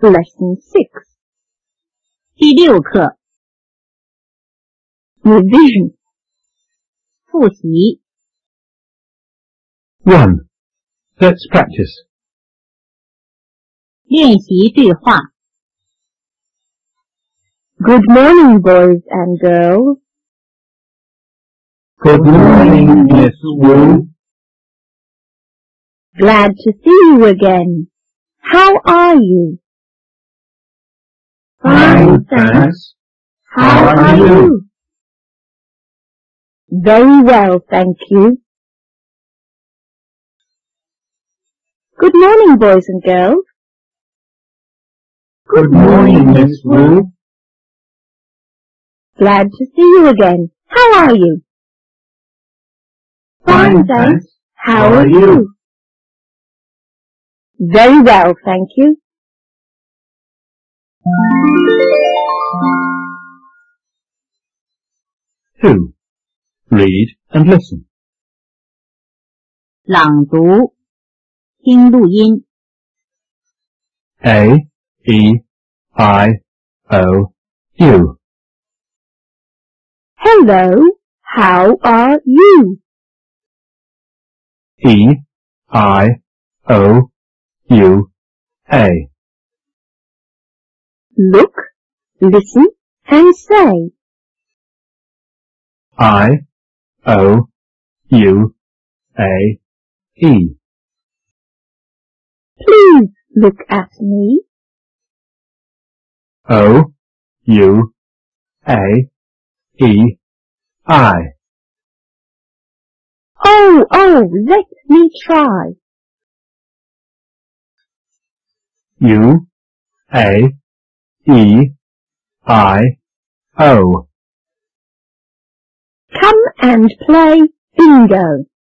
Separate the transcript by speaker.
Speaker 1: Lesson 6.
Speaker 2: 第6课
Speaker 1: Revision.
Speaker 2: 复习
Speaker 3: 1. Let's practice.
Speaker 2: 练习对话
Speaker 1: Good morning, boys and girls.
Speaker 3: Good morning, Miss Wu.
Speaker 1: Glad to see you again. How are you?
Speaker 3: Fine, thanks. How are you?
Speaker 1: Very well, thank you. Good morning, boys and girls.
Speaker 3: Good morning, Miss Wu.
Speaker 1: Glad to see you again. How are you?
Speaker 3: Fine, thanks.
Speaker 1: How are you? Very well, thank you.
Speaker 3: Two. Read and listen.
Speaker 2: 朗读听录音
Speaker 3: A, E, I, O, U.
Speaker 1: Hello, how are you?
Speaker 3: E, I, O, U, A.
Speaker 1: Look, listen, and say.
Speaker 3: I, O, U, A, E.
Speaker 1: Please look at me.
Speaker 3: O, U, A, E, I.
Speaker 1: Oh, let me try.
Speaker 3: U, A, E, I, O.
Speaker 1: Come and play bingo.